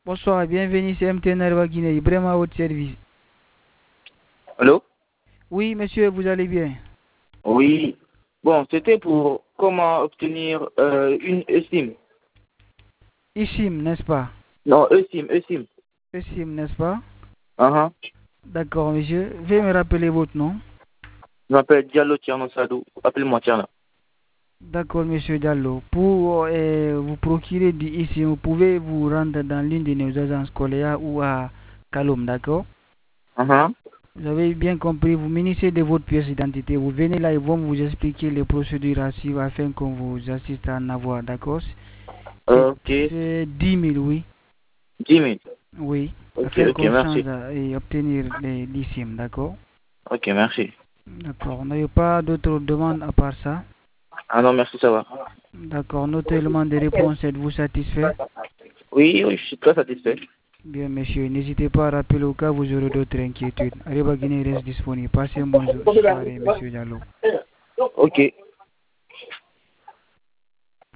Bonsoir et bienvenue chez MTN Areva Guinée, vraiment à votre service. Allô? Oui, monsieur, vous allez bien? Oui. Bon, c'était pour comment obtenir une eSIM. eSIM, n'est-ce pas? Non, eSIM. eSIM, n'est-ce pas? Uh-huh. D'accord, monsieur. Veuillez me rappeler votre nom. Je m'appelle Diallo Tierno Sadou. Appelle-moi Tierno. D'accord, monsieur Diallo. Pour vous procurer du eSIM, vous pouvez vous rendre dans l'une de nos agences scolaires ou à Kaloum, d'accord? Uh-huh. Vous avez bien compris, vous munissez de votre pièce d'identité. Vous venez là, ils vont vous expliquer les procédures à suivre afin qu'on vous assiste à en avoir, d'accord? Ok. C'est 10 000, oui. 10 000. Oui, Ok, afin ok, qu'on merci. change et obtenir les l'ISIM, d'accord? Ok, merci. D'accord, on n'a pas d'autres demandes à part ça. Ah non, merci, ça va. D'accord, notre élément de réponse, êtes-vous satisfait? Oui, oui, je suis très satisfait. Bien, monsieur, n'hésitez pas à rappeler au cas où vous aurez d'autres inquiétudes. Arriba Guinée reste disponible. Passez une bonne soirée, monsieur Diallo. Ok.